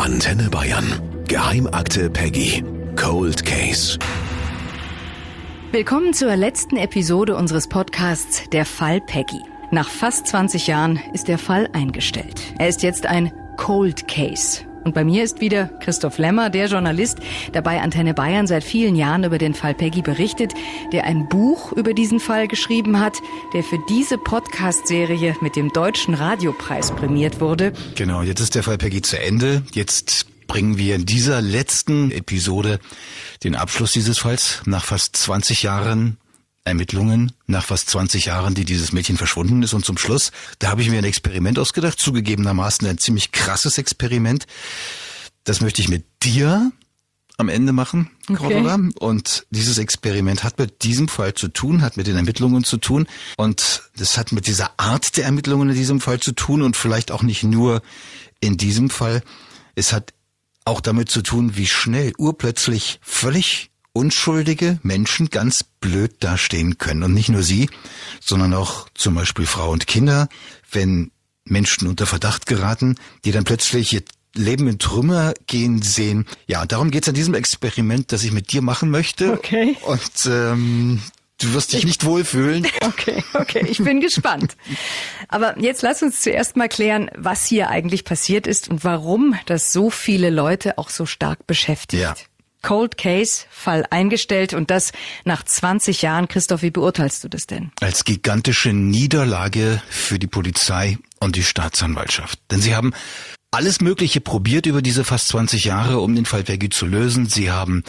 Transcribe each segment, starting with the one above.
Antenne Bayern. Geheimakte Peggy. Cold Case. Willkommen zur letzten Episode unseres Podcasts Der Fall Peggy. Nach fast 20 Jahren ist der Fall eingestellt. Er ist jetzt ein Cold Case. Und bei mir ist wieder Christoph Lemmer, der Journalist, der bei Antenne Bayern seit vielen Jahren über den Fall Peggy berichtet, der ein Buch über diesen Fall geschrieben hat, der für diese Podcast-Serie mit dem Deutschen Radiopreis prämiert wurde. Genau, jetzt ist der Fall Peggy zu Ende. Jetzt bringen wir in dieser letzten Episode den Abschluss dieses Falls nach fast 20 Jahren Ermittlungen, nach fast 20 Jahren, die dieses Mädchen verschwunden ist. Und zum Schluss, da habe ich mir ein Experiment ausgedacht, zugegebenermaßen ein ziemlich krasses Experiment. Das möchte ich mit dir am Ende machen, Cordula. Okay. Und dieses Experiment hat mit diesem Fall zu tun, hat mit den Ermittlungen zu tun. Und das hat mit dieser Art der Ermittlungen in diesem Fall zu tun und vielleicht auch nicht nur in diesem Fall. Es hat auch damit zu tun, wie schnell urplötzlich völlig unschuldige Menschen ganz blöd dastehen können. Und nicht nur sie, sondern auch zum Beispiel Frauen und Kinder, wenn Menschen unter Verdacht geraten, die dann plötzlich ihr Leben in Trümmer gehen sehen. Ja, und darum geht's an diesem Experiment, das ich mit dir machen möchte. Okay. Und du wirst dich nicht wohlfühlen. Okay, ich bin gespannt. Aber jetzt lass uns zuerst mal klären, was hier eigentlich passiert ist und warum das so viele Leute auch so stark beschäftigt. Ja. Cold Case, Fall eingestellt und das nach 20 Jahren. Christoph, wie beurteilst du das denn? Als gigantische Niederlage für die Polizei und die Staatsanwaltschaft. Denn sie haben alles Mögliche probiert über diese fast 20 Jahre, um den Fall Peggy zu lösen. Sie haben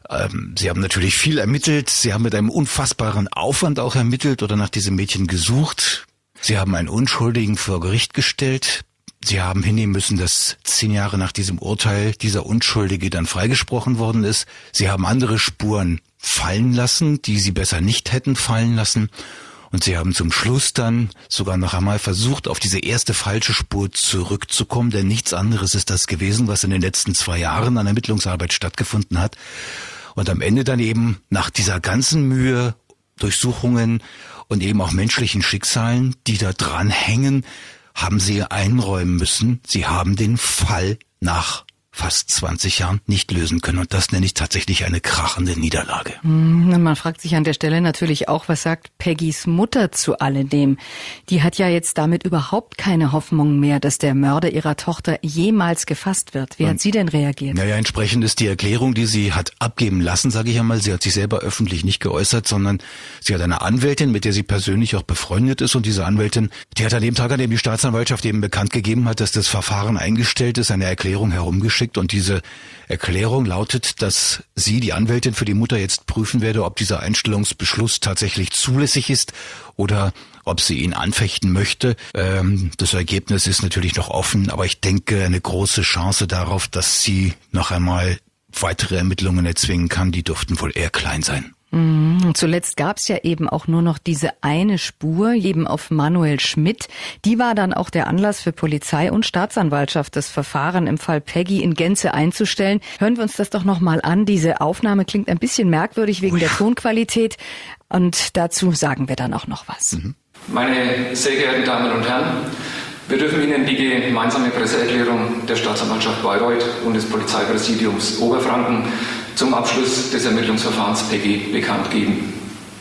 natürlich viel ermittelt. Sie haben mit einem unfassbaren Aufwand auch ermittelt oder nach diesem Mädchen gesucht. Sie haben einen Unschuldigen vor Gericht gestellt. Sie haben hinnehmen müssen, dass 10 Jahre nach diesem Urteil dieser Unschuldige dann freigesprochen worden ist. Sie haben andere Spuren fallen lassen, die sie besser nicht hätten fallen lassen. Und sie haben zum Schluss dann sogar noch einmal versucht, auf diese erste falsche Spur zurückzukommen, denn nichts anderes ist das gewesen, was in den letzten 2 Jahren an Ermittlungsarbeit stattgefunden hat. Und am Ende dann eben nach dieser ganzen Mühe, Durchsuchungen und eben auch menschlichen Schicksalen, die da dran hängen, haben sie einräumen müssen, sie haben den Fall nach fast 20 Jahren nicht lösen können. Und das nenne ich tatsächlich eine krachende Niederlage. Man fragt sich an der Stelle natürlich auch, was sagt Peggys Mutter zu alledem? Die hat ja jetzt damit überhaupt keine Hoffnung mehr, dass der Mörder ihrer Tochter jemals gefasst wird. Wie hat sie denn reagiert? Naja, entsprechend ist die Erklärung, die sie hat abgeben lassen, sage ich einmal. Sie hat sich selber öffentlich nicht geäußert, sondern sie hat eine Anwältin, mit der sie persönlich auch befreundet ist. Und diese Anwältin, die hat an dem Tag, an dem die Staatsanwaltschaft eben bekannt gegeben hat, dass das Verfahren eingestellt ist, eine Erklärung herumgeschickt. Und diese Erklärung lautet, dass sie, die Anwältin für die Mutter, jetzt prüfen werde, ob dieser Einstellungsbeschluss tatsächlich zulässig ist oder ob sie ihn anfechten möchte. Das Ergebnis ist natürlich noch offen, aber ich denke, eine große Chance darauf, dass sie noch einmal weitere Ermittlungen erzwingen kann, die dürften wohl eher klein sein. Und zuletzt gab es ja eben auch nur noch diese eine Spur, eben auf Manuel Schmidt. Die war dann auch der Anlass für Polizei und Staatsanwaltschaft, das Verfahren im Fall Peggy in Gänze einzustellen. Hören wir uns das doch nochmal an. Diese Aufnahme klingt ein bisschen merkwürdig wegen der Tonqualität. Und dazu sagen wir dann auch noch was. Meine sehr geehrten Damen und Herren, wir dürfen Ihnen die gemeinsame Presseerklärung der Staatsanwaltschaft Bayreuth und des Polizeipräsidiums Oberfranken zum Abschluss des Ermittlungsverfahrens Peggy bekannt geben.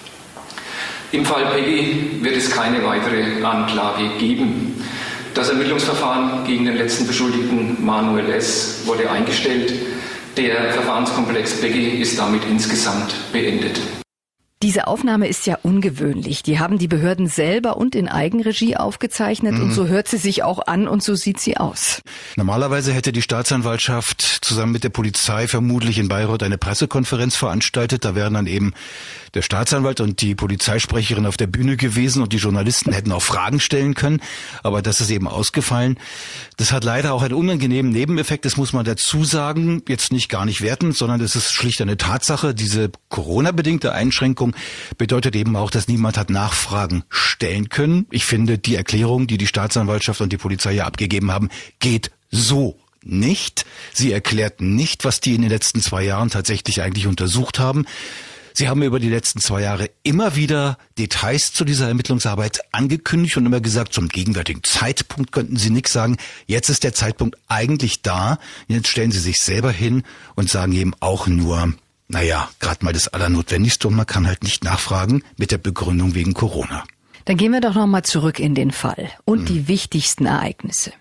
Im Fall Peggy wird es keine weitere Anklage geben. Das Ermittlungsverfahren gegen den letzten Beschuldigten Manuel S. wurde eingestellt. Der Verfahrenskomplex Peggy ist damit insgesamt beendet. Diese Aufnahme ist ja ungewöhnlich. Die haben die Behörden selber und in Eigenregie aufgezeichnet und so hört sie sich auch an und so sieht sie aus. Normalerweise hätte die Staatsanwaltschaft zusammen mit der Polizei vermutlich in Bayreuth eine Pressekonferenz veranstaltet. Da wären dann eben der Staatsanwalt und die Polizeisprecherin auf der Bühne gewesen und die Journalisten hätten auch Fragen stellen können. Aber das ist eben ausgefallen. Das hat leider auch einen unangenehmen Nebeneffekt, das muss man dazu sagen. Jetzt nicht gar nicht werten, sondern es ist schlicht eine Tatsache. Diese Corona-bedingte Einschränkung bedeutet eben auch, dass niemand hat Nachfragen stellen können. Ich finde, die Erklärung, die die Staatsanwaltschaft und die Polizei ja abgegeben haben, geht so nicht. Sie erklärt nicht, was die in den letzten 2 Jahren tatsächlich eigentlich untersucht haben. Sie haben über die letzten 2 Jahre immer wieder Details zu dieser Ermittlungsarbeit angekündigt und immer gesagt, zum gegenwärtigen Zeitpunkt könnten Sie nichts sagen. Jetzt ist der Zeitpunkt eigentlich da. Jetzt stellen Sie sich selber hin und sagen eben auch nur, gerade mal das Allernotwendigste und man kann halt nicht nachfragen mit der Begründung wegen Corona. Dann gehen wir doch nochmal zurück in den Fall und die wichtigsten Ereignisse.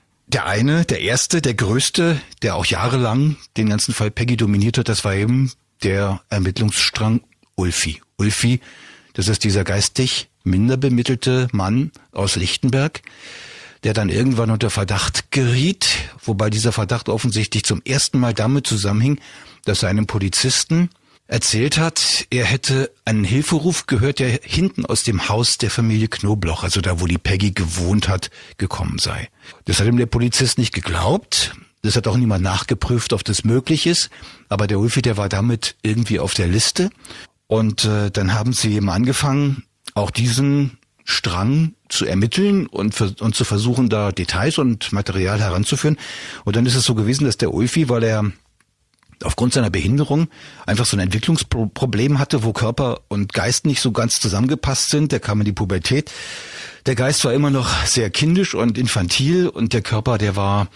Der erste, der größte, der auch jahrelang den ganzen Fall Peggy dominiert hat, das war eben der Ermittlungsstrang Ulfi. Ulfi, das ist dieser geistig minder bemittelte Mann aus Lichtenberg, der dann irgendwann unter Verdacht geriet, wobei dieser Verdacht offensichtlich zum ersten Mal damit zusammenhing, dass er einem Polizisten erzählt hat, er hätte einen Hilferuf gehört, der hinten aus dem Haus der Familie Knobloch, also da, wo die Peggy gewohnt hat, gekommen sei. Das hat ihm der Polizist nicht geglaubt. Das hat auch niemand nachgeprüft, ob das möglich ist. Aber der Ulfi, der war damit irgendwie auf der Liste. Und dann haben sie eben angefangen, auch diesen Strang zu ermitteln und zu versuchen, da Details und Material heranzuführen. Und dann ist es so gewesen, dass der Ulfi, weil er aufgrund seiner Behinderung einfach so ein Entwicklungsproblem hatte, wo Körper und Geist nicht so ganz zusammengepasst sind. Der kam in die Pubertät. Der Geist war immer noch sehr kindisch und infantil und der Körper, der war,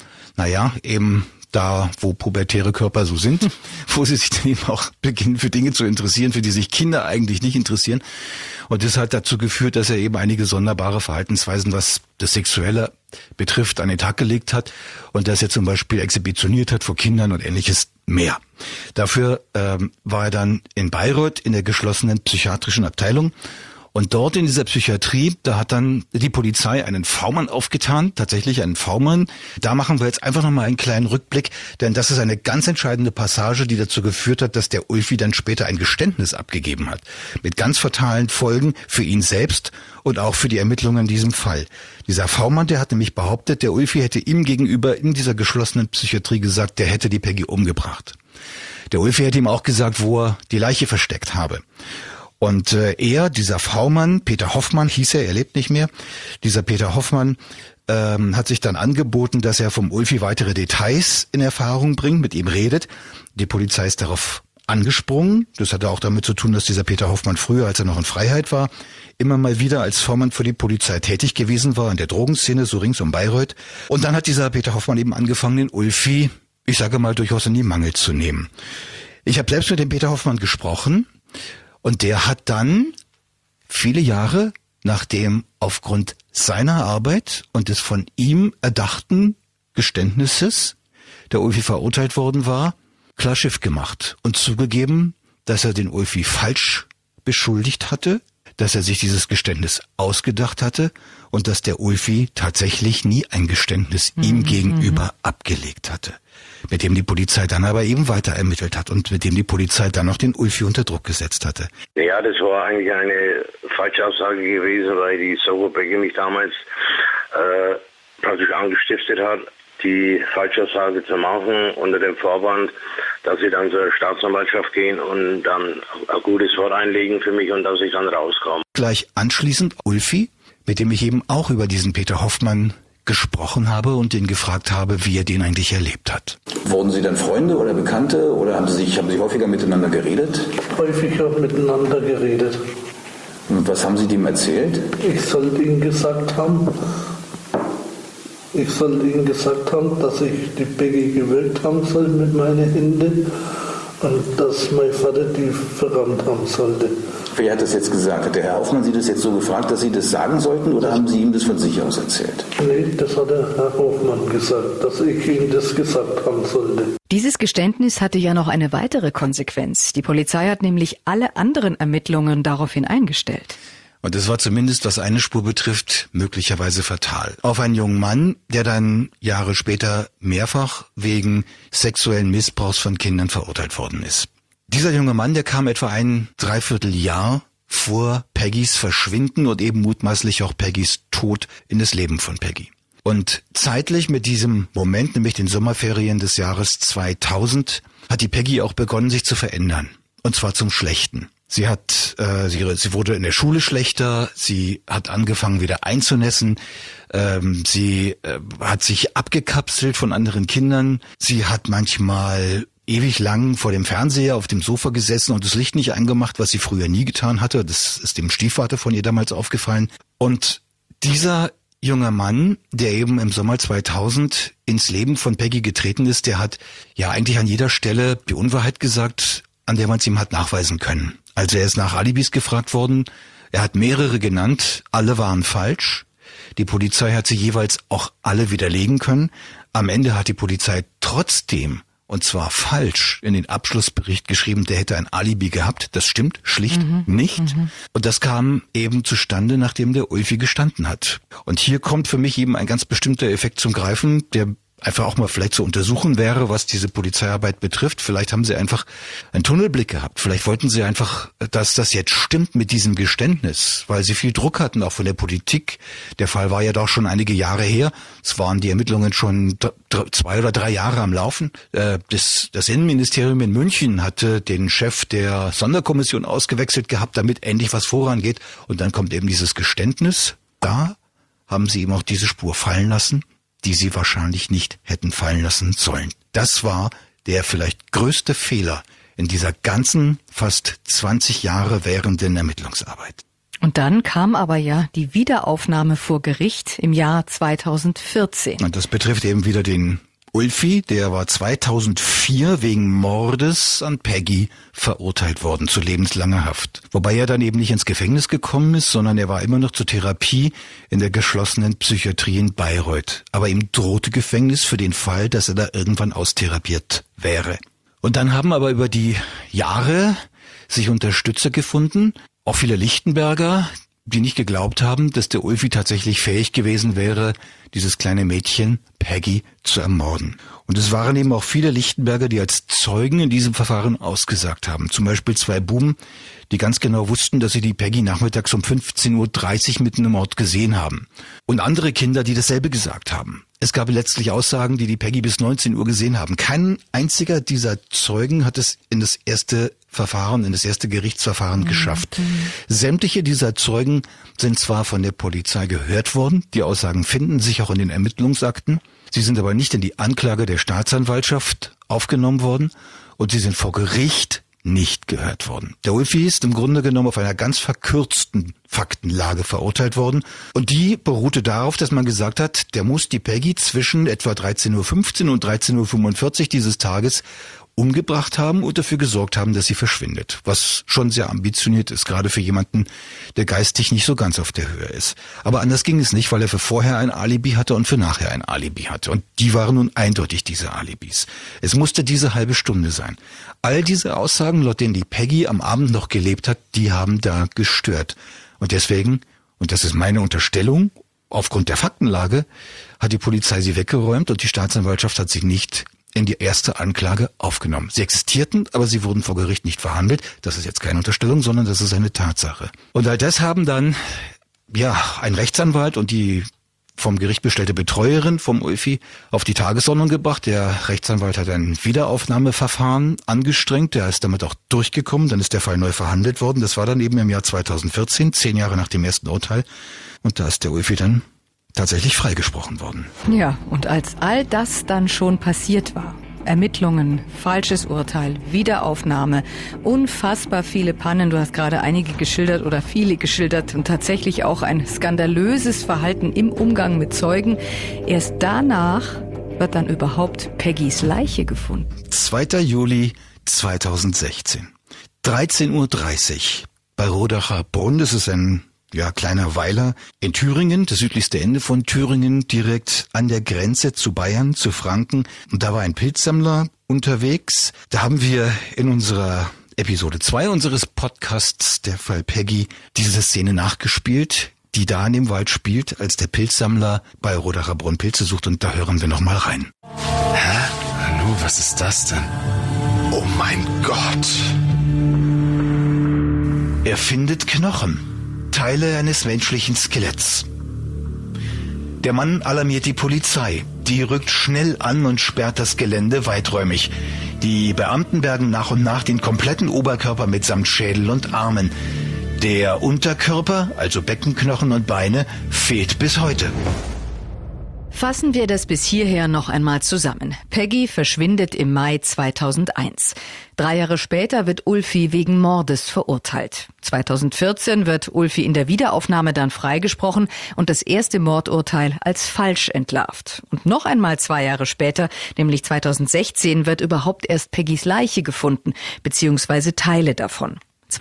eben da, wo pubertäre Körper so sind, wo sie sich dann eben auch beginnen für Dinge zu interessieren, für die sich Kinder eigentlich nicht interessieren. Und das hat dazu geführt, dass er eben einige sonderbare Verhaltensweisen, was das Sexuelle betrifft, an den Tag gelegt hat und dass er zum Beispiel exhibitioniert hat vor Kindern und ähnliches mehr. Dafür war er dann in Bayreuth in der geschlossenen psychiatrischen Abteilung. Und dort in dieser Psychiatrie, da hat dann die Polizei einen V-Mann aufgetan, tatsächlich einen V-Mann. Da machen wir jetzt einfach nochmal einen kleinen Rückblick, denn das ist eine ganz entscheidende Passage, die dazu geführt hat, dass der Ulfi dann später ein Geständnis abgegeben hat. Mit ganz fatalen Folgen für ihn selbst und auch für die Ermittlungen in diesem Fall. Dieser V-Mann, der hat nämlich behauptet, der Ulfi hätte ihm gegenüber in dieser geschlossenen Psychiatrie gesagt, der hätte die Peggy umgebracht. Der Ulfi hätte ihm auch gesagt, wo er die Leiche versteckt habe. Und dieser V-Mann, Peter Hoffmann hieß er lebt nicht mehr, dieser Peter Hoffmann hat sich dann angeboten, dass er vom Ulfi weitere Details in Erfahrung bringt, mit ihm redet. Die Polizei ist darauf angesprungen. Das hatte auch damit zu tun, dass dieser Peter Hoffmann früher, als er noch in Freiheit war, immer mal wieder als V-Mann für die Polizei tätig gewesen war, in der Drogenszene, so rings um Bayreuth. Und dann hat dieser Peter Hoffmann eben angefangen, den Ulfi, ich sage mal, durchaus in die Mangel zu nehmen. Ich habe selbst mit dem Peter Hoffmann gesprochen. Und der hat dann viele Jahre, nachdem aufgrund seiner Arbeit und des von ihm erdachten Geständnisses der Ulfi verurteilt worden war, klar Schiff gemacht und zugegeben, dass er den Ulfi falsch beschuldigt hatte, dass er sich dieses Geständnis ausgedacht hatte und dass der Ulfi tatsächlich nie ein Geständnis ihm gegenüber abgelegt hatte, mit dem die Polizei dann aber eben weiter ermittelt hat und mit dem die Polizei dann noch den Ulfi unter Druck gesetzt hatte. Ja, das war eigentlich eine falsche Aussage gewesen, weil die Soko Peggy mich damals praktisch angestiftet hat, die Falschaussage zu machen unter dem Vorwand, dass sie dann zur Staatsanwaltschaft gehen und dann ein gutes Wort einlegen für mich und dass ich dann rauskomme. Gleich anschließend Ulfi, mit dem ich eben auch über diesen Peter Hoffmann gesprochen habe und ihn gefragt habe, wie er den eigentlich erlebt hat. Wurden Sie dann Freunde oder Bekannte oder haben Sie häufiger miteinander geredet? Häufiger miteinander geredet. Und was haben Sie dem erzählt? Ich sollte ihm gesagt haben, dass ich die Peggy gewürgt haben soll mit meinen Händen und dass mein Vater die verrammt haben sollte. Wer hat das jetzt gesagt? Hat der Herr Hoffmann Sie das jetzt so gefragt, dass Sie das sagen sollten oder haben Sie ihm das von sich aus erzählt? Nee, das hat der Herr Hoffmann gesagt, dass ich ihm das gesagt haben sollte. Dieses Geständnis hatte ja noch eine weitere Konsequenz. Die Polizei hat nämlich alle anderen Ermittlungen daraufhin eingestellt. Und es war zumindest, was eine Spur betrifft, möglicherweise fatal. Auf einen jungen Mann, der dann Jahre später mehrfach wegen sexuellen Missbrauchs von Kindern verurteilt worden ist. Dieser junge Mann, der kam etwa ein Dreivierteljahr vor Peggys Verschwinden und eben mutmaßlich auch Peggys Tod in das Leben von Peggy. Und zeitlich mit diesem Moment, nämlich den Sommerferien des Jahres 2000, hat die Peggy auch begonnen, sich zu verändern. Und zwar zum Schlechten. Sie wurde in der Schule schlechter, sie hat angefangen wieder einzunässen, sie hat sich abgekapselt von anderen Kindern, sie hat manchmal ewig lang vor dem Fernseher auf dem Sofa gesessen und das Licht nicht angemacht, was sie früher nie getan hatte. Das ist dem Stiefvater von ihr damals aufgefallen. Und dieser junger Mann, der eben im Sommer 2000 ins Leben von Peggy getreten ist, der hat ja eigentlich an jeder Stelle die Unwahrheit gesagt, an der man es ihm hat nachweisen können. Also er ist nach Alibis gefragt worden, er hat mehrere genannt, alle waren falsch. Die Polizei hat sie jeweils auch alle widerlegen können. Am Ende hat die Polizei trotzdem, und zwar falsch, in den Abschlussbericht geschrieben, der hätte ein Alibi gehabt. Das stimmt schlicht nicht. Und das kam eben zustande, nachdem der Ulfi gestanden hat. Und hier kommt für mich eben ein ganz bestimmter Effekt zum Greifen, der einfach auch mal vielleicht zu untersuchen wäre, was diese Polizeiarbeit betrifft. Vielleicht haben sie einfach einen Tunnelblick gehabt. Vielleicht wollten sie einfach, dass das jetzt stimmt mit diesem Geständnis, weil sie viel Druck hatten, auch von der Politik. Der Fall war ja doch schon einige Jahre her. Es waren die Ermittlungen schon 2 oder 3 Jahre am Laufen. Das Innenministerium in München hatte den Chef der Sonderkommission ausgewechselt gehabt, damit endlich was vorangeht. Und dann kommt eben dieses Geständnis. Da haben sie eben auch diese Spur fallen lassen, die sie wahrscheinlich nicht hätten fallen lassen sollen. Das war der vielleicht größte Fehler in dieser ganzen fast 20 Jahre währenden Ermittlungsarbeit. Und dann kam aber ja die Wiederaufnahme vor Gericht im Jahr 2014. Und das betrifft eben wieder den Ulfi, der war 2004 wegen Mordes an Peggy verurteilt worden zu lebenslanger Haft. Wobei er dann eben nicht ins Gefängnis gekommen ist, sondern er war immer noch zur Therapie in der geschlossenen Psychiatrie in Bayreuth. Aber ihm drohte Gefängnis für den Fall, dass er da irgendwann austherapiert wäre. Und dann haben aber über die Jahre sich Unterstützer gefunden, auch viele Lichtenberger, die nicht geglaubt haben, dass der Ulfi tatsächlich fähig gewesen wäre, dieses kleine Mädchen Peggy zu ermorden. Und es waren eben auch viele Lichtenberger, die als Zeugen in diesem Verfahren ausgesagt haben. Zum Beispiel 2 Buben, die ganz genau wussten, dass sie die Peggy nachmittags um 15.30 Uhr mitten im Ort gesehen haben. Und andere Kinder, die dasselbe gesagt haben. Es gab letztlich Aussagen, die Peggy bis 19 Uhr gesehen haben. Kein einziger dieser Zeugen hat es in das erste Gerichtsverfahren geschafft. Sämtliche dieser Zeugen sind zwar von der Polizei gehört worden, die Aussagen finden sich auch in den Ermittlungsakten, sie sind aber nicht in die Anklage der Staatsanwaltschaft aufgenommen worden und sie sind vor Gericht nicht gehört worden. Der Ulfi ist im Grunde genommen auf einer ganz verkürzten Faktenlage verurteilt worden und die beruhte darauf, dass man gesagt hat, der muss die Peggy zwischen etwa 13.15 Uhr und 13.45 Uhr dieses Tages umgebracht haben und dafür gesorgt haben, dass sie verschwindet. Was schon sehr ambitioniert ist, gerade für jemanden, der geistig nicht so ganz auf der Höhe ist. Aber anders ging es nicht, weil er für vorher ein Alibi hatte und für nachher ein Alibi hatte. Und die waren nun eindeutig diese Alibis. Es musste diese halbe Stunde sein. All diese Aussagen, laut denen die Peggy am Abend noch gelebt hat, die haben da gestört. Und deswegen, und das ist meine Unterstellung, aufgrund der Faktenlage, hat die Polizei sie weggeräumt und die Staatsanwaltschaft hat sie nicht in die erste Anklage aufgenommen. Sie existierten, aber sie wurden vor Gericht nicht verhandelt. Das ist jetzt keine Unterstellung, sondern das ist eine Tatsache. Und all das haben dann, ein Rechtsanwalt und die vom Gericht bestellte Betreuerin vom Ulfi auf die Tagesordnung gebracht. Der Rechtsanwalt hat ein Wiederaufnahmeverfahren angestrengt. Der ist damit auch durchgekommen. Dann ist der Fall neu verhandelt worden. Das war dann eben im Jahr 2014, 10 Jahre nach dem ersten Urteil. Und da ist der Ulfi dann tatsächlich freigesprochen worden. Ja, und als all das dann schon passiert war, Ermittlungen, falsches Urteil, Wiederaufnahme, unfassbar viele Pannen, du hast gerade einige geschildert oder viele geschildert und tatsächlich auch ein skandalöses Verhalten im Umgang mit Zeugen. Erst danach wird dann überhaupt Peggys Leiche gefunden. 2. Juli 2016, 13.30 Uhr bei Rodacher Brunn, das ist ein kleiner Weiler in Thüringen, das südlichste Ende von Thüringen, direkt an der Grenze zu Bayern, zu Franken. Und da war ein Pilzsammler unterwegs. Da haben wir in unserer Episode 2 unseres Podcasts, der Fall Peggy, diese Szene nachgespielt, die da in dem Wald spielt, als der Pilzsammler bei Rodacher Brunn Pilze sucht. Und da hören wir noch mal rein. Hä? Nanu, was ist das denn? Oh mein Gott! Er findet Knochen. Teile eines menschlichen Skeletts. Der Mann alarmiert die Polizei. Die rückt schnell an und sperrt das Gelände weiträumig. Die Beamten bergen nach und nach den kompletten Oberkörper mitsamt Schädel und Armen. Der Unterkörper, also Beckenknochen und Beine, fehlt bis heute. Fassen wir das bis hierher noch einmal zusammen. Peggy verschwindet im Mai 2001. 3 Jahre später wird Ulfi wegen Mordes verurteilt. 2014 wird Ulfi in der Wiederaufnahme dann freigesprochen und das erste Mordurteil als falsch entlarvt. Und noch einmal 2 Jahre später, nämlich 2016, wird überhaupt erst Peggys Leiche gefunden, beziehungsweise Teile davon.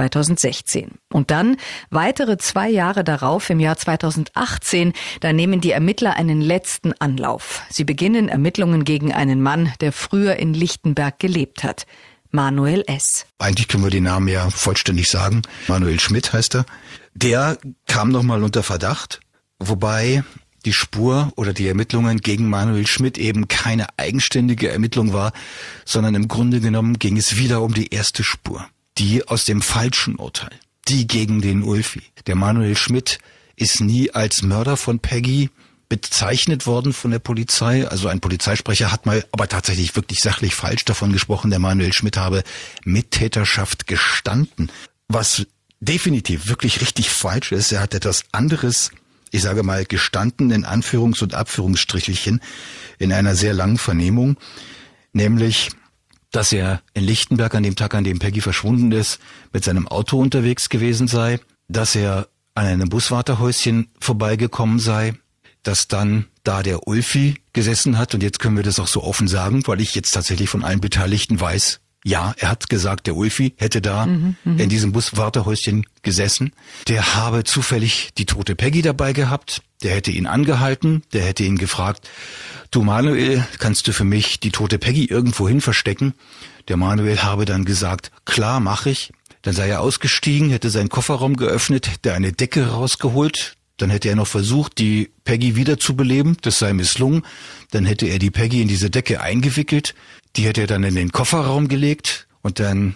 2016. Und dann, weitere 2 Jahre darauf, im Jahr 2018, da nehmen die Ermittler einen letzten Anlauf. Sie beginnen Ermittlungen gegen einen Mann, der früher in Lichtenberg gelebt hat. Manuel S. Eigentlich können wir den Namen ja vollständig sagen. Manuel Schmidt heißt er. Der kam nochmal unter Verdacht, wobei die Spur oder die Ermittlungen gegen Manuel Schmidt eben keine eigenständige Ermittlung war, sondern im Grunde genommen ging es wieder um die erste Spur. Die aus dem falschen Urteil, die gegen den Ulfi. Der Manuel Schmidt ist nie als Mörder von Peggy bezeichnet worden von der Polizei. Also ein Polizeisprecher hat mal, aber tatsächlich wirklich sachlich falsch davon gesprochen, der Manuel Schmidt habe Mittäterschaft gestanden. Was definitiv wirklich richtig falsch ist, er hat etwas anderes, ich sage mal, gestanden in Anführungs- und Abführungsstrichelchen in einer sehr langen Vernehmung, nämlich dass er in Lichtenberg an dem Tag, an dem Peggy verschwunden ist, mit seinem Auto unterwegs gewesen sei, dass er an einem Buswarterhäuschen vorbeigekommen sei, dass dann da der Ulfi gesessen hat, und jetzt können wir das auch so offen sagen, weil ich jetzt tatsächlich von allen Beteiligten weiß, ja, er hat gesagt, der Ulfi hätte da in diesem Buswarterhäuschen gesessen. Der habe zufällig die tote Peggy dabei gehabt, der hätte ihn angehalten, der hätte ihn gefragt, du Manuel, kannst du für mich die tote Peggy irgendwo hin verstecken? Der Manuel habe dann gesagt, klar, mach ich. Dann sei er ausgestiegen, hätte seinen Kofferraum geöffnet, hätte eine Decke rausgeholt. Dann hätte er noch versucht, die Peggy wiederzubeleben. Das sei misslungen. Dann hätte er die Peggy in diese Decke eingewickelt. Die hätte er dann in den Kofferraum gelegt. Und dann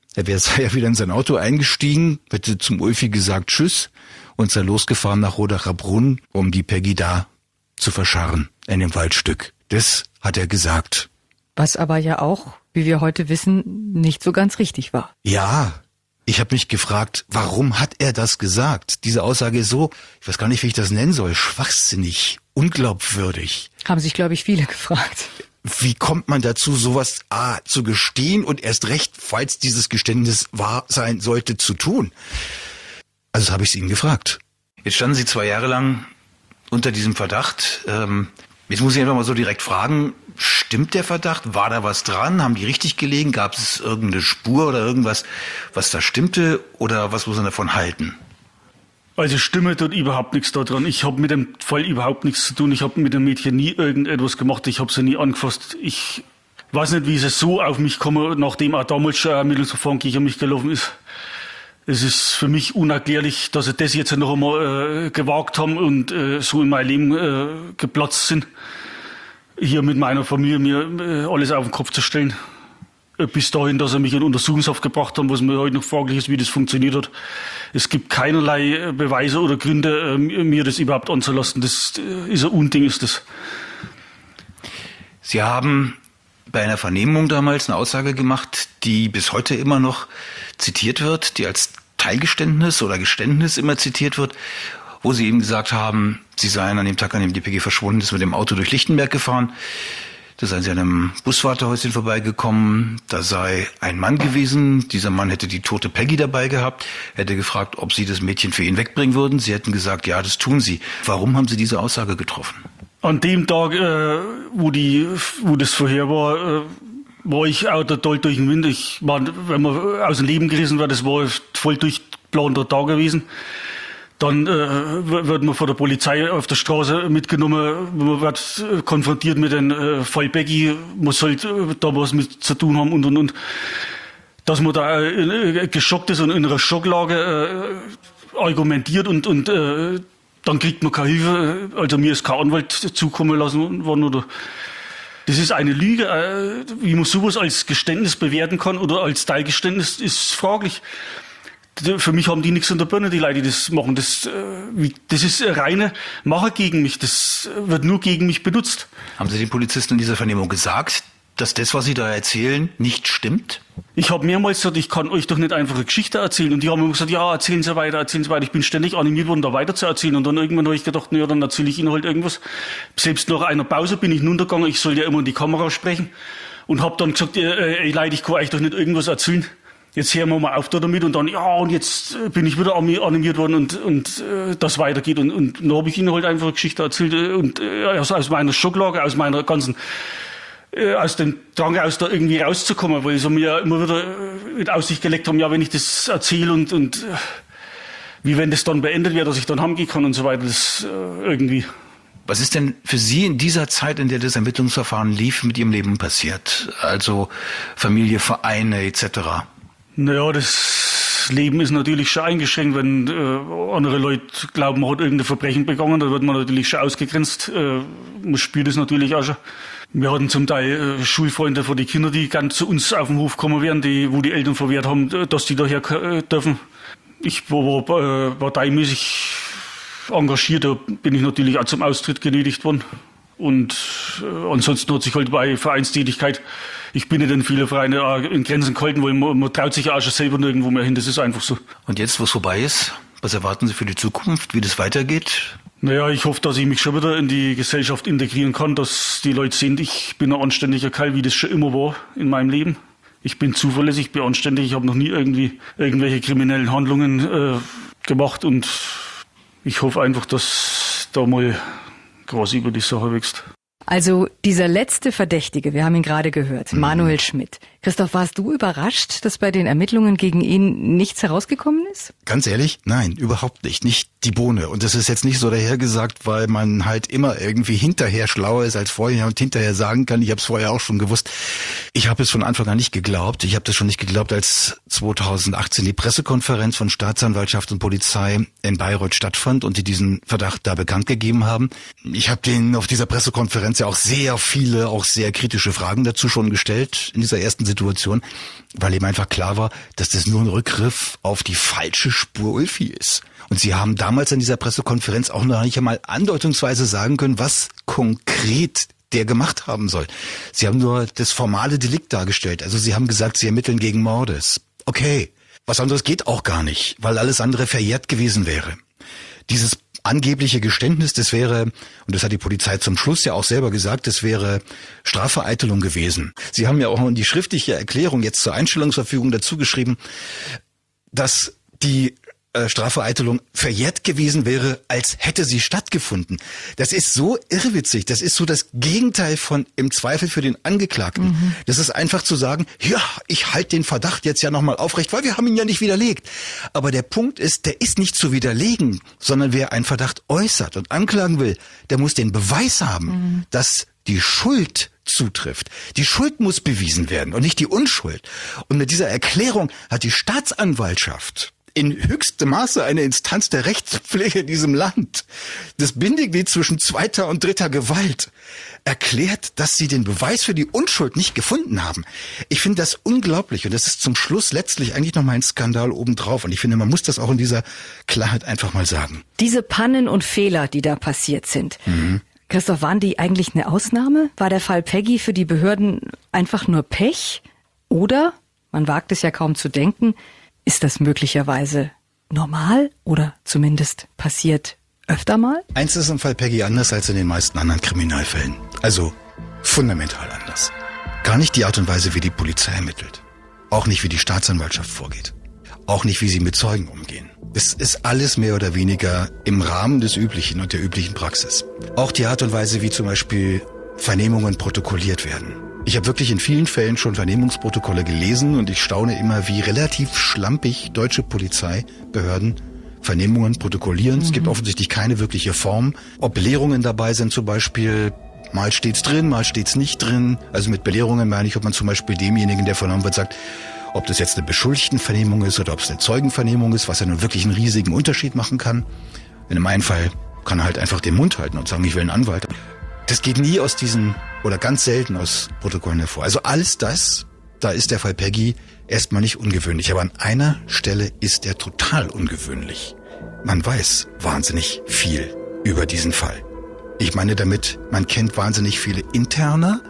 sei er wieder in sein Auto eingestiegen, hätte zum Ulfi gesagt Tschüss und sei losgefahren nach Rodacher Brunn, um die Peggy da zu verscharren in dem Waldstück. Das hat er gesagt. Was aber ja auch, wie wir heute wissen, nicht so ganz richtig war. Ja, ich habe mich gefragt, warum hat er das gesagt? Diese Aussage ist so, ich weiß gar nicht, wie ich das nennen soll, schwachsinnig, unglaubwürdig. Haben sich, glaube ich, viele gefragt. Wie kommt man dazu, sowas zu gestehen und erst recht, falls dieses Geständnis wahr sein sollte, zu tun? Also das habe ich ihn gefragt. Jetzt standen Sie 2 Jahre lang unter diesem Verdacht. Jetzt muss ich einfach mal so direkt fragen, stimmt der Verdacht? War da was dran? Haben die richtig gelegen? Gab es irgendeine Spur oder irgendwas, was da stimmte? Oder was muss man davon halten? Also Stimme tut überhaupt nichts da dran. Ich habe mit dem Fall überhaupt nichts zu tun. Ich habe mit dem Mädchen nie irgendetwas gemacht. Ich habe sie nie angefasst. Ich weiß nicht, wie es so auf mich komme, nachdem auch damals schon ein Ermittlungsverfahren gegen mich gelaufen ist. Es ist für mich unerklärlich, dass sie das jetzt noch einmal gewagt haben und so in mein Leben geplatzt sind. Hier mit meiner Familie mir alles auf den Kopf zu stellen. Bis dahin, dass sie mich in Untersuchungshaft gebracht haben, was mir heute noch fraglich ist, wie das funktioniert hat. Es gibt keinerlei Beweise oder Gründe, mir das überhaupt anzulassen. Das ist ein Unding, ist das. Sie haben bei einer Vernehmung damals eine Aussage gemacht, die bis heute immer noch zitiert wird, die als Teilgeständnis oder Geständnis immer zitiert wird, wo Sie eben gesagt haben, Sie seien an dem Tag, an dem die Peggy verschwunden ist, mit dem Auto durch Lichtenberg gefahren. Da seien Sie an einem Buswarterhäuschen vorbeigekommen, da sei ein Mann gewesen, dieser Mann hätte die tote Peggy dabei gehabt, hätte gefragt, ob Sie das Mädchen für ihn wegbringen würden. Sie hätten gesagt, ja, das tun Sie. Warum haben Sie diese Aussage getroffen? An dem Tag, wo das vorher war, war ich auch total durch den Wind. Wenn man aus dem Leben gerissen war, das war voll durchgeplanter Tag gewesen. Dann wird man von der Polizei auf der Straße mitgenommen, man wird konfrontiert mit dem Fall Peggy, muss halt da was mit zu tun haben und. Dass man da geschockt ist und in einer Schocklage argumentiert und dann kriegt man keine Hilfe. Also mir ist kein Anwalt zukommen lassen worden oder. Das ist eine Lüge. Wie man sowas als Geständnis bewerten kann oder als Teilgeständnis, ist fraglich. Für mich haben die nichts in der Birne, die Leute, die das machen. Das ist reine Mache gegen mich. Das wird nur gegen mich benutzt. Haben Sie den Polizisten in dieser Vernehmung gesagt, dass das, was Sie da erzählen, nicht stimmt? Ich habe mehrmals gesagt, ich kann euch doch nicht einfach eine Geschichte erzählen. Und die haben immer gesagt, ja, erzählen Sie weiter. Ich bin ständig animiert worden, da weiter zu erzählen. Und dann irgendwann habe ich gedacht, naja, dann erzähle ich Ihnen halt irgendwas. Selbst nach einer Pause bin ich runtergegangen, ich soll ja immer in die Kamera sprechen. Und habe dann gesagt, ey Leute, ich kann euch doch nicht irgendwas erzählen. Jetzt hören wir mal auf damit. Und dann, ja, und jetzt bin ich wieder animiert worden und das weitergeht. Und dann habe ich Ihnen halt einfach eine Geschichte erzählt. Und aus meiner Schocklage, aus meiner ganzen... aus dem Drang aus da irgendwie rauszukommen, weil sie mir ja immer wieder in Aussicht gelegt haben, ja, wenn ich das erzähle und wie wenn das dann beendet wird, dass ich dann heimgehen kann und so weiter, das irgendwie. Was ist denn für Sie in dieser Zeit, in der das Ermittlungsverfahren lief, mit Ihrem Leben passiert? Also Familie, Vereine etc.? Naja, das Leben ist natürlich schon eingeschränkt, wenn andere Leute glauben, man hat irgendein Verbrechen begangen, da wird man natürlich schon ausgegrenzt. Man spürt das natürlich auch schon. Wir hatten zum Teil Schulfreunde von den Kindern, die ganz zu uns auf den Hof gekommen wären, wo die Eltern verwehrt haben, dass die daher dürfen. Ich war parteimäßig engagiert, da bin ich natürlich auch zum Austritt genötigt worden. Und ansonsten hat sich halt bei Vereinstätigkeit, ich bin nicht in viele Vereine in Grenzen gehalten, weil man traut sich ja auch schon selber nirgendwo mehr hin, das ist einfach so. Und jetzt, wo es vorbei ist, was erwarten Sie für die Zukunft, wie das weitergeht? Naja, ich hoffe, dass ich mich schon wieder in die Gesellschaft integrieren kann, dass die Leute sehen, ich bin ein anständiger Kerl, wie das schon immer war in meinem Leben. Ich bin zuverlässig, ich bin anständig, ich habe noch nie irgendwelche kriminellen Handlungen gemacht und ich hoffe einfach, dass da mal Gras über die Sache wächst. Also dieser letzte Verdächtige, wir haben ihn gerade gehört, Manuel Schmidt. Christoph, warst du überrascht, dass bei den Ermittlungen gegen ihn nichts herausgekommen ist? Ganz ehrlich, nein, überhaupt nicht. Nicht die Bohne. Und das ist jetzt nicht so dahergesagt, weil man halt immer irgendwie hinterher schlauer ist als vorher und hinterher sagen kann, ich habe es vorher auch schon gewusst. Ich habe es von Anfang an nicht geglaubt. Ich habe das schon nicht geglaubt, als 2018 die Pressekonferenz von Staatsanwaltschaft und Polizei in Bayreuth stattfand und die diesen Verdacht da bekannt gegeben haben. Ich habe denen auf dieser Pressekonferenz ja auch sehr viele, auch sehr kritische Fragen dazu schon gestellt in dieser ersten Situation, weil eben einfach klar war, dass das nur ein Rückgriff auf die falsche Spur Ulfi ist. Und sie haben damals in dieser Pressekonferenz auch noch nicht einmal andeutungsweise sagen können, was konkret der gemacht haben soll. Sie haben nur das formale Delikt dargestellt. Also sie haben gesagt, sie ermitteln gegen Mordes. Okay, was anderes geht auch gar nicht, weil alles andere verjährt gewesen wäre. Dieses angebliche Geständnis, das wäre, und das hat die Polizei zum Schluss ja auch selber gesagt, das wäre Strafvereitelung gewesen. Sie haben ja auch in die schriftliche Erklärung jetzt zur Einstellungsverfügung dazu geschrieben, dass die Strafvereitelung verjährt gewesen wäre, als hätte sie stattgefunden. Das ist so irrwitzig. Das ist so das Gegenteil von im Zweifel für den Angeklagten. Das ist einfach zu sagen, ja, ich halte den Verdacht jetzt ja nochmal aufrecht, weil wir haben ihn ja nicht widerlegt. Aber der Punkt ist, der ist nicht zu widerlegen, sondern wer einen Verdacht äußert und anklagen will, der muss den Beweis haben, dass die Schuld zutrifft. Die Schuld muss bewiesen werden und nicht die Unschuld. Und mit dieser Erklärung hat die Staatsanwaltschaft in höchstem Maße eine Instanz der Rechtspflege in diesem Land, das Bindeglied zwischen zweiter und dritter Gewalt, erklärt, dass sie den Beweis für die Unschuld nicht gefunden haben. Ich finde das unglaublich und das ist zum Schluss letztlich eigentlich nochmal ein Skandal obendrauf und ich finde, man muss das auch in dieser Klarheit einfach mal sagen. Diese Pannen und Fehler, die da passiert sind, Christoph, waren die eigentlich eine Ausnahme? War der Fall Peggy für die Behörden einfach nur Pech? Oder, man wagt es ja kaum zu denken, ist das möglicherweise normal oder zumindest passiert öfter mal? Eins ist im Fall Peggy anders als in den meisten anderen Kriminalfällen. Also fundamental anders. Gar nicht die Art und Weise, wie die Polizei ermittelt. Auch nicht, wie die Staatsanwaltschaft vorgeht. Auch nicht, wie sie mit Zeugen umgehen. Es ist alles mehr oder weniger im Rahmen des Üblichen und der üblichen Praxis. Auch die Art und Weise, wie zum Beispiel Vernehmungen protokolliert werden. Ich habe wirklich in vielen Fällen schon Vernehmungsprotokolle gelesen und ich staune immer, wie relativ schlampig deutsche Polizeibehörden Vernehmungen protokollieren. Es gibt offensichtlich keine wirkliche Form. Ob Belehrungen dabei sind zum Beispiel, mal steht's drin, mal steht's nicht drin. Also mit Belehrungen meine ich, ob man zum Beispiel demjenigen, der vernommen wird, sagt, ob das jetzt eine Beschuldigtenvernehmung ist oder ob es eine Zeugenvernehmung ist, was ja nun wirklich einen riesigen Unterschied machen kann. In meinem Fall kann er halt einfach den Mund halten und sagen, ich will einen Anwalt. Das geht nie aus diesen, oder ganz selten aus Protokollen hervor. Also alles das, da ist der Fall Peggy erstmal nicht ungewöhnlich. Aber an einer Stelle ist er total ungewöhnlich. Man weiß wahnsinnig viel über diesen Fall. Ich meine damit, man kennt wahnsinnig viele Interna,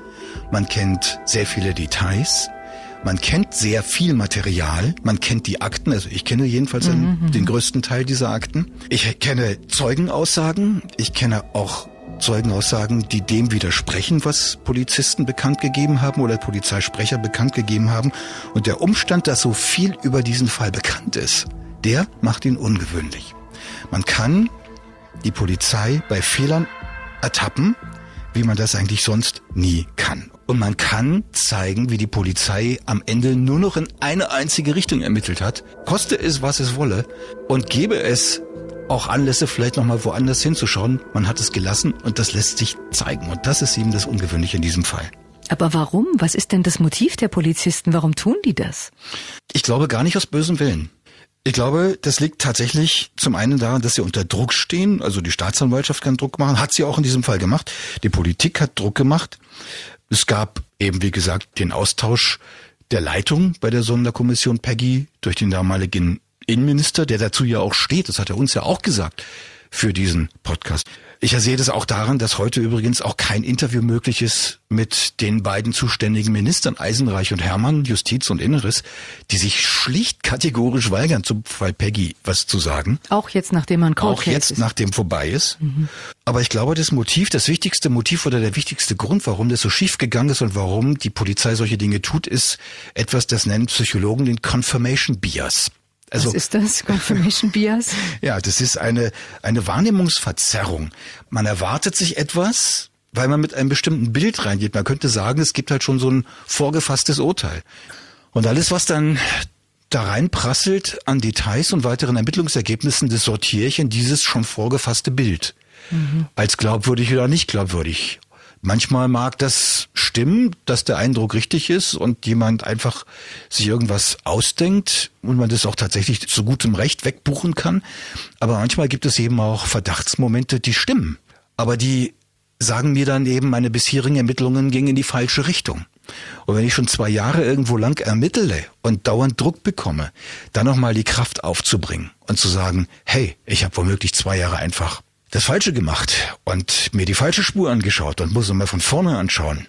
man kennt sehr viele Details, man kennt sehr viel Material, man kennt die Akten, also ich kenne jedenfalls den größten Teil dieser Akten. Ich kenne Zeugenaussagen, ich kenne auch Zeugenaussagen, die dem widersprechen, was Polizisten bekannt gegeben haben oder Polizeisprecher bekannt gegeben haben. Und der Umstand, dass so viel über diesen Fall bekannt ist, der macht ihn ungewöhnlich. Man kann die Polizei bei Fehlern ertappen, wie man das eigentlich sonst nie kann. Und man kann zeigen, wie die Polizei am Ende nur noch in eine einzige Richtung ermittelt hat, koste es, was es wolle, und gebe es auch Anlässe, vielleicht nochmal woanders hinzuschauen. Man hat es gelassen und das lässt sich zeigen. Und das ist eben das Ungewöhnliche in diesem Fall. Aber warum? Was ist denn das Motiv der Polizisten? Warum tun die das? Ich glaube gar nicht aus bösem Willen. Ich glaube, das liegt tatsächlich zum einen daran, dass sie unter Druck stehen. Also die Staatsanwaltschaft kann Druck machen, hat sie auch in diesem Fall gemacht. Die Politik hat Druck gemacht. Es gab eben, wie gesagt, den Austausch der Leitung bei der Sonderkommission Peggy durch den damaligen Innenminister, der dazu ja auch steht. Das hat er uns ja auch gesagt für diesen Podcast. Ich sehe das auch daran, dass heute übrigens auch kein Interview möglich ist mit den beiden zuständigen Ministern, Eisenreich und Hermann, Justiz und Inneres, die sich schlicht kategorisch weigern, zum Fall Peggy was zu sagen. Auch jetzt, nachdem man Cold Case ist. Auch jetzt, nachdem vorbei ist. Aber ich glaube, das Motiv, das wichtigste Motiv oder der wichtigste Grund, warum das so schief gegangen ist und warum die Polizei solche Dinge tut, ist etwas, das nennen Psychologen den Confirmation Bias. Also, was ist das? Confirmation Bias? Ja, das ist eine Wahrnehmungsverzerrung. Man erwartet sich etwas, weil man mit einem bestimmten Bild reingeht. Man könnte sagen, es gibt halt schon so ein vorgefasstes Urteil. Und alles, was dann da reinprasselt an Details und weiteren Ermittlungsergebnissen, das sortiere ich in dieses schon vorgefasste Bild. Als glaubwürdig oder nicht glaubwürdig. Manchmal mag das stimmen, dass der Eindruck richtig ist und jemand einfach sich irgendwas ausdenkt und man das auch tatsächlich zu gutem Recht wegbuchen kann. Aber manchmal gibt es eben auch Verdachtsmomente, die stimmen. Aber die sagen mir dann eben, meine bisherigen Ermittlungen gingen in die falsche Richtung. Und wenn ich schon 2 Jahre irgendwo lang ermittle und dauernd Druck bekomme, dann nochmal die Kraft aufzubringen und zu sagen, hey, ich habe womöglich 2 Jahre einfach das Falsche gemacht und mir die falsche Spur angeschaut und muss nochmal von vorne anschauen.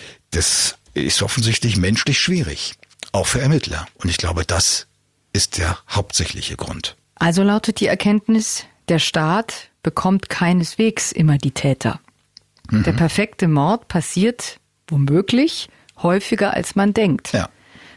Das ist offensichtlich menschlich schwierig, auch für Ermittler. Und ich glaube, das ist der hauptsächliche Grund. Also lautet die Erkenntnis, der Staat bekommt keineswegs immer die Täter. Der perfekte Mord passiert womöglich häufiger, als man denkt. Ja.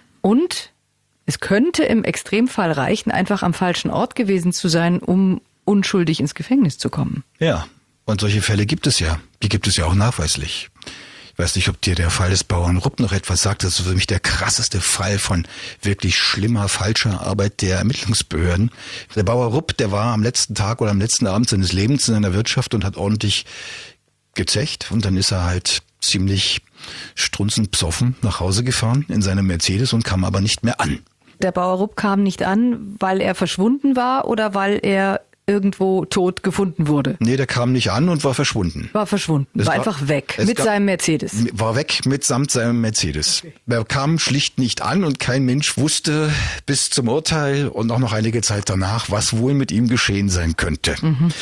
Und es könnte im Extremfall reichen, einfach am falschen Ort gewesen zu sein, um unschuldig ins Gefängnis zu kommen. Ja, und solche Fälle gibt es ja. Die gibt es ja auch nachweislich. Ich weiß nicht, ob dir der Fall des Bauern Rupp noch etwas sagt. Das ist für mich der krasseste Fall von wirklich schlimmer, falscher Arbeit der Ermittlungsbehörden. Der Bauer Rupp, der war am letzten Tag oder am letzten Abend seines Lebens in einer Wirtschaft und hat ordentlich gezecht. Und dann ist er halt ziemlich strunzend besoffen nach Hause gefahren in seinem Mercedes und kam aber nicht mehr an. Der Bauer Rupp kam nicht an, weil er verschwunden war oder weil er irgendwo tot gefunden wurde? Nee, der kam nicht an und war verschwunden. War einfach weg mit seinem Mercedes. War weg mitsamt seinem Mercedes. Okay. Er kam schlicht nicht an und kein Mensch wusste bis zum Urteil und auch noch einige Zeit danach, was wohl mit ihm geschehen sein könnte.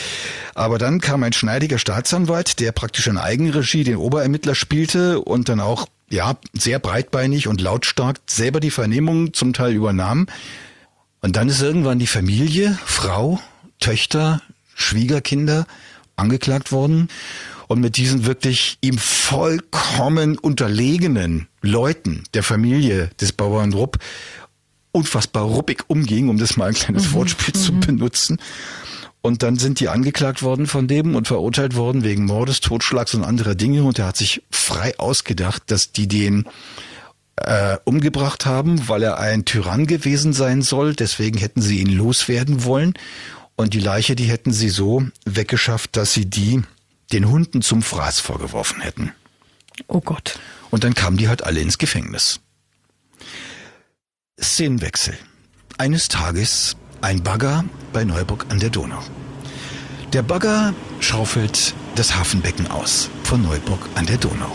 Aber dann kam ein schneidiger Staatsanwalt, der praktisch in Eigenregie den Oberermittler spielte und dann auch sehr breitbeinig und lautstark selber die Vernehmung zum Teil übernahm. Und dann ist irgendwann die Familie, Frau, Töchter, Schwiegerkinder angeklagt worden und mit diesen wirklich ihm vollkommen unterlegenen Leuten der Familie des Bauern Rupp unfassbar ruppig umging, um das mal ein kleines Wortspiel zu benutzen. Und dann sind die angeklagt worden von dem und verurteilt worden wegen Mordes, Totschlags und anderer Dinge. Und er hat sich frei ausgedacht, dass die den umgebracht haben, weil er ein Tyrann gewesen sein soll. Deswegen hätten sie ihn loswerden wollen. Und die Leiche, die hätten sie so weggeschafft, dass sie die den Hunden zum Fraß vorgeworfen hätten. Oh Gott. Und dann kamen die halt alle ins Gefängnis. Szenenwechsel. Eines Tages ein Bagger bei Neuburg an der Donau. Der Bagger schaufelt das Hafenbecken aus von Neuburg an der Donau.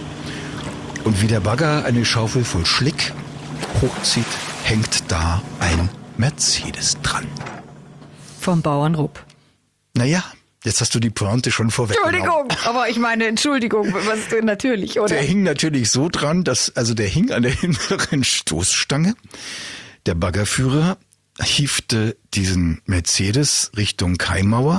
Und wie der Bagger eine Schaufel voll Schlick hochzieht, hängt da ein Mercedes dran. Vom Bauern Rupp. Naja, Jetzt hast du die Pointe schon vorweggenommen. Entschuldigung, aber ich meine, Entschuldigung, was natürlich, oder? Der hing natürlich so dran, der hing an der hinteren Stoßstange. Der Baggerführer hiefte diesen Mercedes Richtung Kaimauer.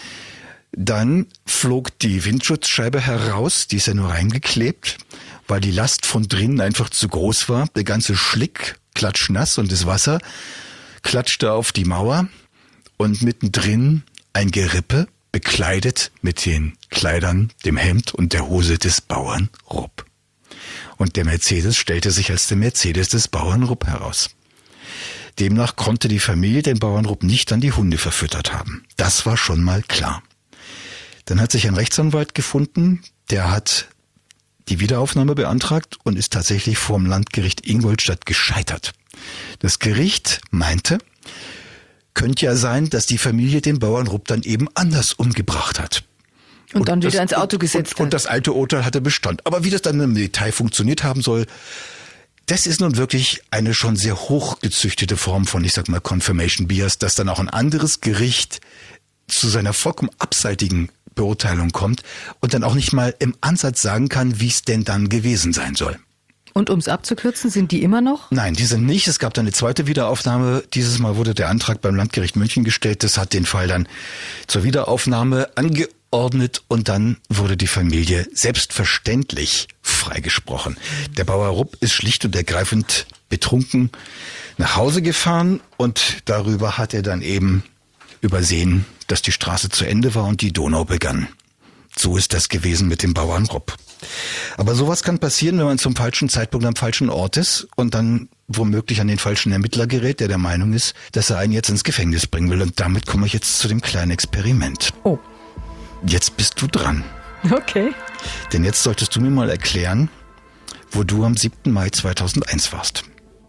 Dann flog die Windschutzscheibe heraus, die ist ja nur reingeklebt, weil die Last von drinnen einfach zu groß war. Der ganze Schlick klatschnass und das Wasser klatschte auf die Mauer und mittendrin ein Gerippe, bekleidet mit den Kleidern, dem Hemd und der Hose des Bauern Rupp. Und der Mercedes stellte sich als der Mercedes des Bauern Rupp heraus. Demnach konnte die Familie den Bauern Rupp nicht an die Hunde verfüttert haben. Das war schon mal klar. Dann hat sich ein Rechtsanwalt gefunden, der hat die Wiederaufnahme beantragt und ist tatsächlich vor dem Landgericht Ingolstadt gescheitert. Das Gericht meinte, könnte ja sein, dass die Familie den Bauern Rupp dann eben anders umgebracht hat. Und dann wieder ins Auto gesetzt hat. Und das alte Urteil hatte Bestand. Aber wie das dann im Detail funktioniert haben soll, das ist nun wirklich eine schon sehr hochgezüchtete Form von, ich sag mal, Confirmation Bias, dass dann auch ein anderes Gericht zu seiner vollkommen abseitigen Beurteilung kommt und dann auch nicht mal im Ansatz sagen kann, wie es denn dann gewesen sein soll. Und um es abzukürzen, sind die immer noch? Nein, die sind nicht. Es gab dann eine zweite Wiederaufnahme. Dieses Mal wurde der Antrag beim Landgericht München gestellt. Das hat den Fall dann zur Wiederaufnahme angeordnet und dann wurde die Familie selbstverständlich freigesprochen. Der Bauer Rupp ist schlicht und ergreifend betrunken nach Hause gefahren und darüber hat er dann eben übersehen, dass die Straße zu Ende war und die Donau begann. So ist das gewesen mit dem Bauern Rupp. Aber sowas kann passieren, wenn man zum falschen Zeitpunkt am falschen Ort ist und dann womöglich an den falschen Ermittler gerät, der Meinung ist, dass er einen jetzt ins Gefängnis bringen will. Und damit komme ich jetzt zu dem kleinen Experiment. Oh. Jetzt bist du dran. Okay. Denn jetzt solltest du mir mal erklären, wo du am 7. Mai 2001 warst.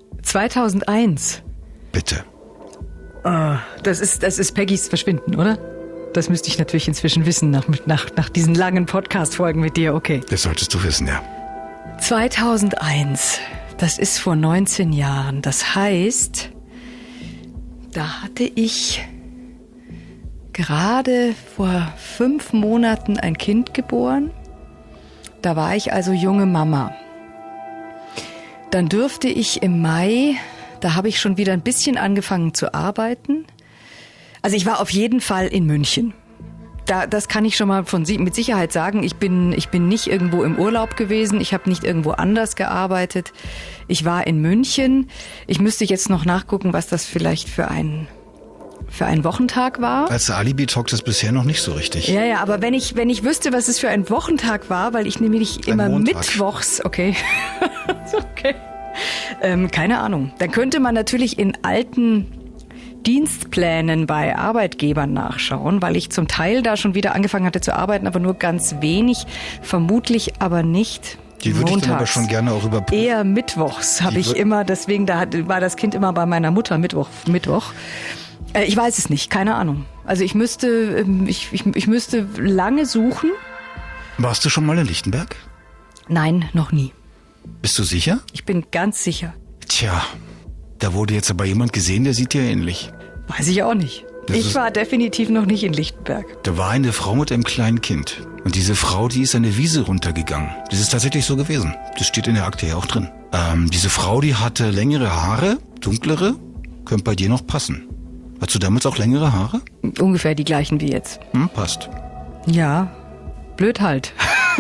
2001? Bitte. Das ist Peggys Verschwinden, oder? Das müsste ich natürlich inzwischen wissen, nach diesen langen Podcast-Folgen mit dir, okay. Das solltest du wissen, ja. 2001, das ist vor 19 Jahren. Das heißt, da hatte ich gerade vor 5 Monaten ein Kind geboren. Da war ich also junge Mama. Dann dürfte ich im Mai, da habe ich schon wieder ein bisschen angefangen zu arbeiten. Also ich war auf jeden Fall in München. Das kann ich schon mal mit Sicherheit sagen. Ich bin nicht irgendwo im Urlaub gewesen. Ich habe nicht irgendwo anders gearbeitet. Ich war in München. Ich müsste jetzt noch nachgucken, was das vielleicht für ein Wochentag war. Als Alibi taugt das bisher noch nicht so richtig. Ja, aber wenn ich wüsste, was es für ein Wochentag war, weil ich nämlich immer Montag. Mittwochs, okay. Okay. Keine Ahnung. Dann könnte man natürlich in alten Dienstplänen bei Arbeitgebern nachschauen, weil ich zum Teil da schon wieder angefangen hatte zu arbeiten, aber nur ganz wenig, vermutlich aber nicht Die würde ich dann aber montags. schon gerne auch überprüfen. Eher mittwochs habe ich immer, deswegen war das Kind immer bei meiner Mutter Mittwoch. Ich weiß es nicht, keine Ahnung. Also ich müsste lange suchen. Warst du schon mal in Lichtenberg? Nein, noch nie. Bist du sicher? Ich bin ganz sicher. Tja, da wurde jetzt aber jemand gesehen, der sieht dir ähnlich. Weiß ich auch nicht. Ich war definitiv noch nicht in Lichtenberg. Da war eine Frau mit einem kleinen Kind. Und diese Frau, die ist eine Wiese runtergegangen. Das ist tatsächlich so gewesen. Das steht in der Akte ja auch drin. Diese Frau, die hatte längere Haare, dunklere, könnte bei dir noch passen. Hattest du damals auch längere Haare? Ungefähr die gleichen wie jetzt. Passt. Ja, blöd halt.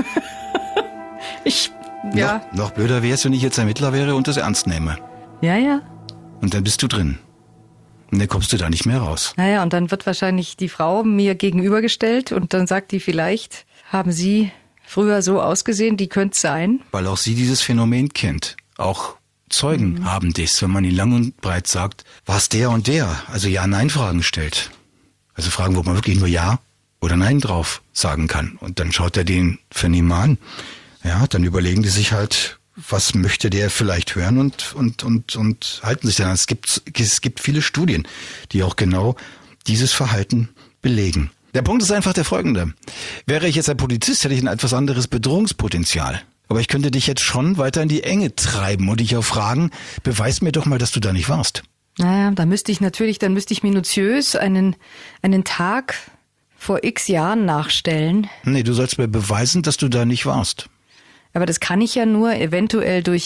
Noch blöder wäre es, wenn ich jetzt Ermittler wäre und das ernst nehme. Ja. Und dann bist du drin. Und dann kommst du da nicht mehr raus. Naja, und dann wird wahrscheinlich die Frau mir gegenübergestellt und dann sagt die, vielleicht haben Sie früher so ausgesehen, die könnte es sein. Weil auch sie dieses Phänomen kennt. Auch Zeugen haben das, wenn man ihnen lang und breit sagt, war es der und der? Also Ja-Nein-Fragen stellt. Also Fragen, wo man wirklich nur Ja oder Nein drauf sagen kann. Und dann schaut er den Vernehmer an. Ja, dann überlegen die sich halt, was möchte der vielleicht hören und halten sich dann. Es gibt viele Studien, die auch genau dieses Verhalten belegen. Der Punkt ist einfach der folgende. Wäre ich jetzt ein Polizist, hätte ich ein etwas anderes Bedrohungspotenzial. Aber ich könnte dich jetzt schon weiter in die Enge treiben und dich auch fragen, beweis mir doch mal, dass du da nicht warst. Naja, dann müsste ich minutiös einen Tag vor x Jahren nachstellen. Nee, du sollst mir beweisen, dass du da nicht warst. Aber das kann ich ja nur eventuell durch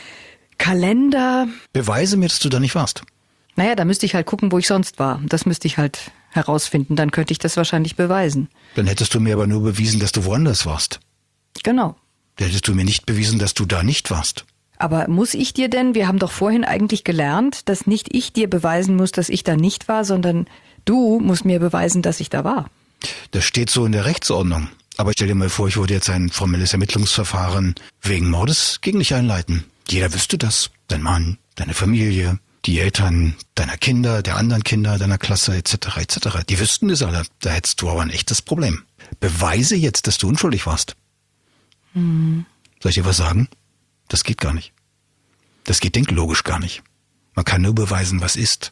Kalender. Beweise mir, dass du da nicht warst. Naja, da müsste ich halt gucken, wo ich sonst war. Das müsste ich halt herausfinden. Dann könnte ich das wahrscheinlich beweisen. Dann hättest du mir aber nur bewiesen, dass du woanders warst. Genau. Dann hättest du mir nicht bewiesen, dass du da nicht warst. Aber muss ich dir denn, wir haben doch vorhin eigentlich gelernt, dass nicht ich dir beweisen muss, dass ich da nicht war, sondern du musst mir beweisen, dass ich da war. Das steht so in der Rechtsordnung. Aber stell dir mal vor, ich würde jetzt ein formelles Ermittlungsverfahren wegen Mordes gegen dich einleiten. Jeder wüsste das. Dein Mann, deine Familie, die Eltern deiner Kinder, der anderen Kinder deiner Klasse etc. etc. Die wüssten das alle. Da hättest du aber ein echtes Problem. Beweise jetzt, dass du unschuldig warst. Soll ich dir was sagen? Das geht gar nicht. Das geht denklogisch gar nicht. Man kann nur beweisen, was ist.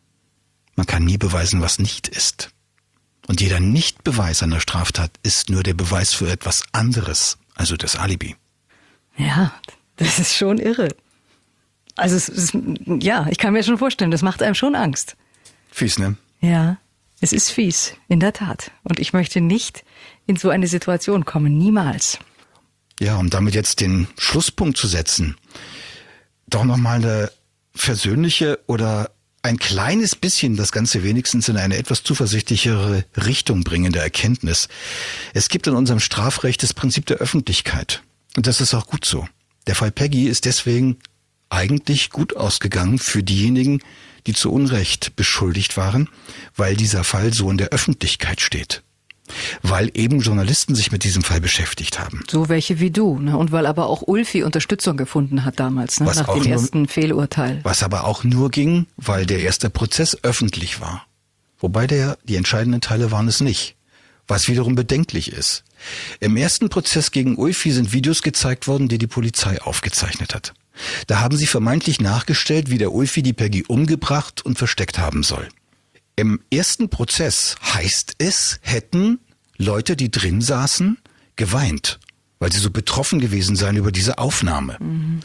Man kann nie beweisen, was nicht ist. Und jeder Nichtbeweis einer Straftat ist nur der Beweis für etwas anderes, also das Alibi. Ja, das ist schon irre. Also ja, ich kann mir schon vorstellen, das macht einem schon Angst. Fies, ne? Ja, es ist fies, in der Tat. Und ich möchte nicht in so eine Situation kommen, niemals. Ja, um damit jetzt den Schlusspunkt zu setzen, doch nochmal eine versöhnliche oder ein kleines bisschen das Ganze wenigstens in eine etwas zuversichtlichere Richtung bringende Erkenntnis. Es gibt in unserem Strafrecht das Prinzip der Öffentlichkeit. Und das ist auch gut so. Der Fall Peggy ist deswegen eigentlich gut ausgegangen für diejenigen, die zu Unrecht beschuldigt waren, weil dieser Fall so in der Öffentlichkeit steht. Weil eben Journalisten sich mit diesem Fall beschäftigt haben. So welche wie du, ne? Und weil aber auch Ulfi Unterstützung gefunden hat damals, ne? Nach dem ersten Fehlurteil. Was aber auch nur ging, weil der erste Prozess öffentlich war. Wobei die entscheidenden Teile waren es nicht. Was wiederum bedenklich ist. Im ersten Prozess gegen Ulfi sind Videos gezeigt worden, die Polizei aufgezeichnet hat. Da haben sie vermeintlich nachgestellt, wie der Ulfi die Peggy umgebracht und versteckt haben soll. Im ersten Prozess heißt es, hätten Leute, die drin saßen, geweint, weil sie so betroffen gewesen seien über diese Aufnahme.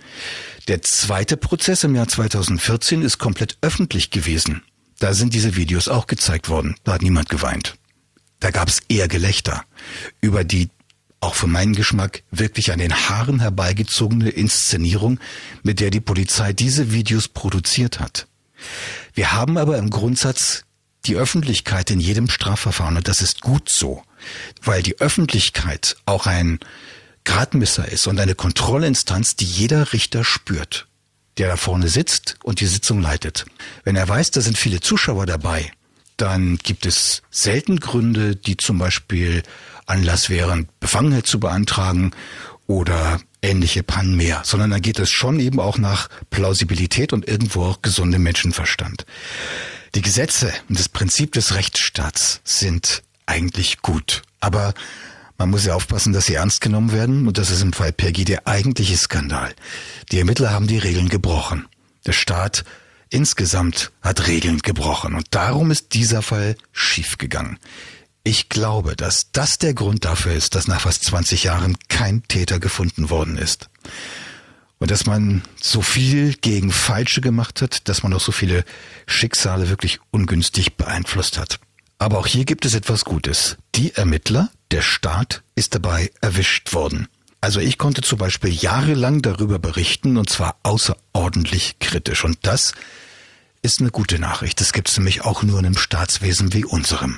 Der zweite Prozess im Jahr 2014 ist komplett öffentlich gewesen. Da sind diese Videos auch gezeigt worden. Da hat niemand geweint. Da gab es eher Gelächter über die, auch für meinen Geschmack, wirklich an den Haaren herbeigezogene Inszenierung, mit der die Polizei diese Videos produziert hat. Wir haben aber im Grundsatz die Öffentlichkeit in jedem Strafverfahren und das ist gut so, weil die Öffentlichkeit auch ein Gradmesser ist und eine Kontrollinstanz, die jeder Richter spürt, der da vorne sitzt und die Sitzung leitet. Wenn er weiß, da sind viele Zuschauer dabei, dann gibt es selten Gründe, die zum Beispiel Anlass wären, Befangenheit zu beantragen oder ähnliche Pannen mehr, sondern da geht es schon eben auch nach Plausibilität und irgendwo auch gesundem Menschenverstand. Die Gesetze und das Prinzip des Rechtsstaats sind eigentlich gut, aber man muss ja aufpassen, dass sie ernst genommen werden und das ist im Fall Peggy der eigentliche Skandal. Die Ermittler haben die Regeln gebrochen. Der Staat insgesamt hat Regeln gebrochen und darum ist dieser Fall schiefgegangen. Ich glaube, dass das der Grund dafür ist, dass nach fast 20 Jahren kein Täter gefunden worden ist. Und dass man so viel gegen Falsche gemacht hat, dass man auch so viele Schicksale wirklich ungünstig beeinflusst hat. Aber auch hier gibt es etwas Gutes. Die Ermittler, der Staat, ist dabei erwischt worden. Also ich konnte zum Beispiel jahrelang darüber berichten und zwar außerordentlich kritisch. Und das ist eine gute Nachricht. Das gibt es nämlich auch nur in einem Staatswesen wie unserem.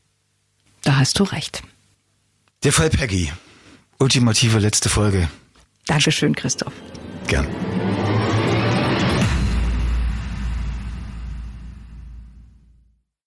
Da hast du recht. Der Fall Peggy. Ultimative letzte Folge. Dankeschön, Christoph. Gern.